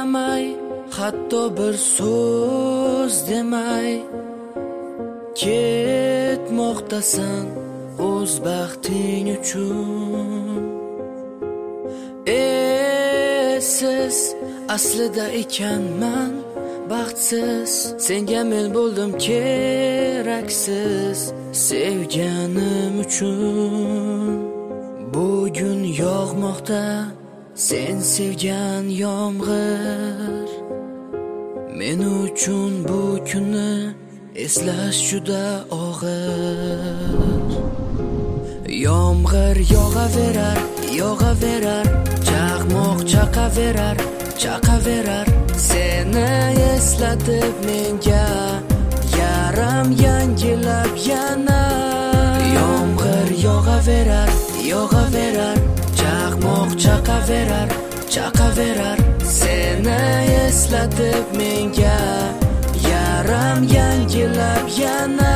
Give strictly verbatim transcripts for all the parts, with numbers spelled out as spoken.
qaramay, hatto bir so'z demay ketmoqdasan o'z baxting uchun. Esiz aslida ekanman baxtsiz, senga men bo'ldim keraksiz sevganim uchun. Bugun yog'moqda sen sevgan yomg'ir, men uchun bu kunni eslash juda og'ir. Yomg'ir yog'averar, yog'averar, chaqmoq chaqaverar, chaqaverar, seni eslatib menga yaram yangilab yana. Yomg'ir yog'averar, yog'averar, chaqmoq chaqaverar, chaqaverar, seni eslatib menga yaram yangilab yana.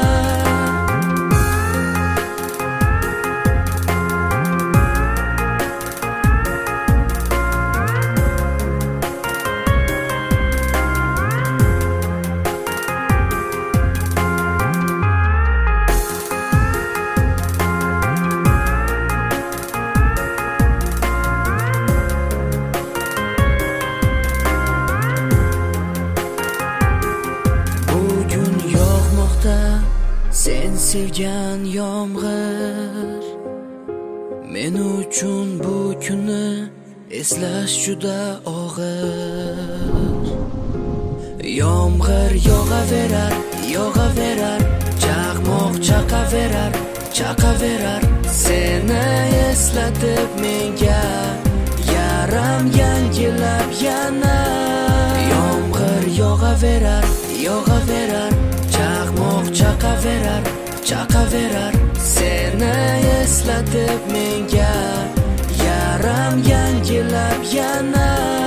Sen sevgan yomg'ir, men uchun bu kunni eslash juda og'ir. Yomg'ir yog'averar, yog'averar, chaqmoq chaqaverar, chaqaverar, seni eslatib menga yaram yangilab yana. Yomg'ir yog'averar, yog'averar, chaqmoq chaqaverar, chaqaverar, seni eslatib menga yaram yangilab yana.